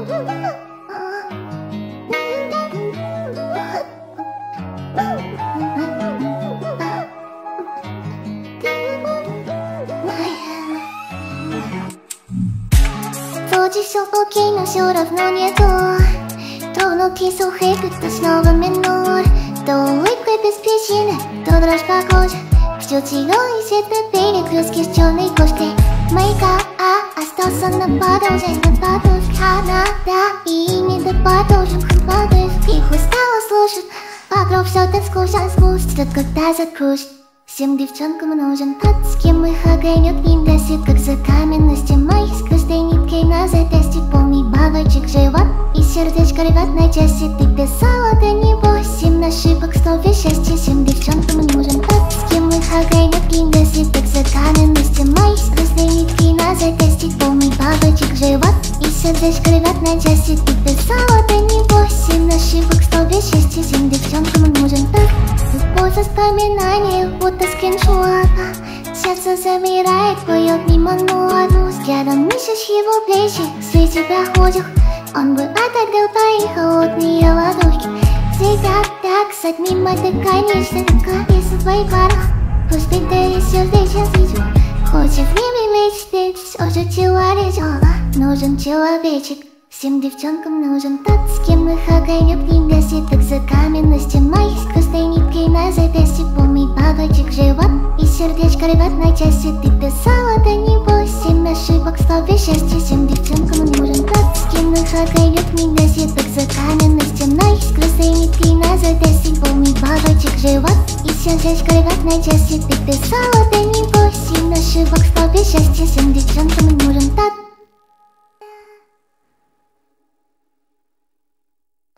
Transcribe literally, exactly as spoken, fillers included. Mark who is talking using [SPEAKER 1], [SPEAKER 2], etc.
[SPEAKER 1] Вроде все окей, но все равно не то. Тронутый сухой, как-то снова минор. То улыбка без причины, то дрожь по коже. Все зеленый свет на перекрестке с черной кошкой. Маяка, а остался на подолжень, на подушке. Надо и не до подушек, падаешь. Их устала слушать, вокруг все так скучно, спустят, когда закружит. Всем девчонкам нужен тот, с кем их огонек не гасит, как за каменностью моей. С каждой ниткой на запястье полный бабочек живот и сердечко рвет на части. Ты писала, да не восемь на ошибок, сто без счастья. Всем девчонкам нужен тот, с кем их огонек не гасит, как за каменностью моей. С каждой ниткой на запястье полный бабочек живот и сердечко рвет на части. Ты писала, да не восемь на ошибок, сто без счастья. Всем девчонкам нужен тот. По воспоминаниям, будто скриншота. Сердце замирает, поет мимо ноду. Взглядом ищешь его плечи, в свете проходит. Он бы отогрел твои холодные ладошки. Всегда так, сад мимо ты, конечно, кажется в твоих парах. Пусть беды и сердечко свечу. Хочешь время мечты, все же тело лежало. Нужен человечек. Всем девчонкам нужен тот, с кем их огонек не гасит, как за каменностью моей. С каждой ниткой на запястье полный бабочек живот и сердечко рвет на части. Ты писала, да не восемь ошибок, сто без счастья. Всем девчонкам нужен тот, с кем их огонек не гасит, как за каменностью моей. С каждой ниткой на запястье полный бабочек живот и сердечко рвет на части. Ты писала, да не восемь ошибок, сто без счастья. Всем девчонкам